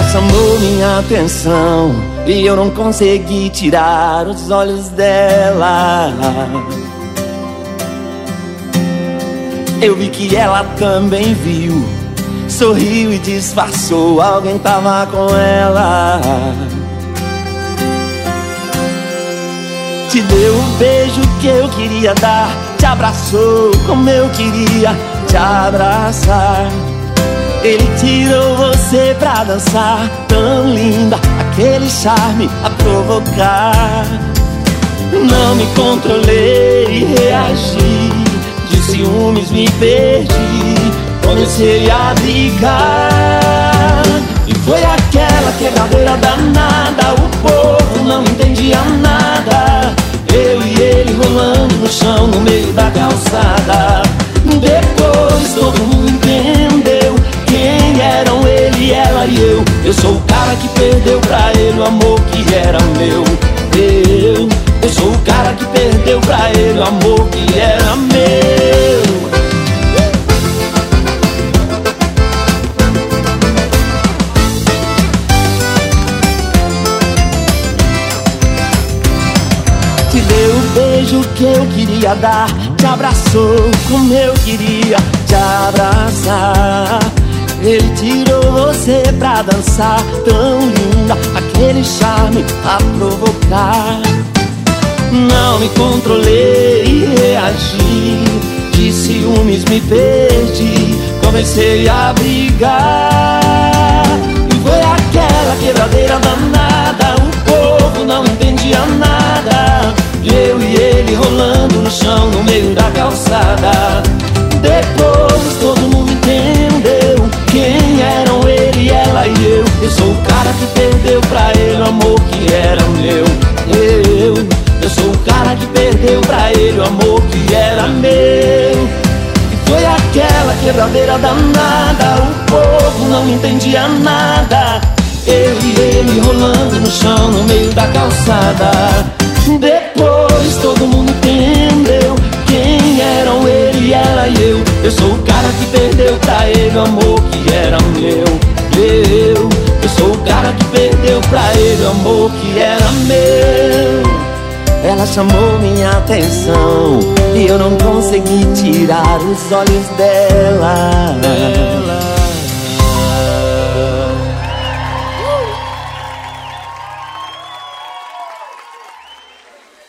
chamou minha atenção e eu não consegui tirar os olhos dela. Eu vi que ela também viu, sorriu e disfarçou, alguém tava com ela. Te deu o beijo que eu queria dar, te abraçou como eu queria te abraçar. Ele tirou você pra dançar, tão linda, aquele charme a provocar. Não me controlei e reagi, de ciúmes me perdi, comecei a brigar. E foi aquela quebradeira danada, o povo não entendia nada, eu e ele rolando no chão no meio da calçada. Depois todo mundo entendeu quem eram ele, ela e eu. Eu sou o cara que perdeu pra ele o amor que era meu. Eu sou o cara que perdeu pra ele o amor que era meu. Te deu o beijo que eu queria dar, te abraçou como eu queria te abraçar. Ele tirou você pra dançar, tão linda, aquele charme a provocar. Não me controlei e reagi, de ciúmes me perdi, comecei a brigar. E foi aquela quebradeira danada, o povo não entendia nada, eu e ele rolando no chão no meio da calçada. Depois todo mundo entendeu quem eram ele, ela e eu. Eu sou o cara que perdeu pra ele o amor que era meu. Eu sou o cara que perdeu pra ele o amor que era meu. E foi aquela quebradeira danada, o povo não entendia nada, eu e ele rolando no chão no meio da calçada. Depois todo mundo entendeu quem eram ele, ela e eu. Eu sou o cara que perdeu pra ele o amor que era meu. Eu sou o cara que perdeu pra ele o amor que era meu. Ela chamou minha atenção e eu não consegui tirar os olhos dela.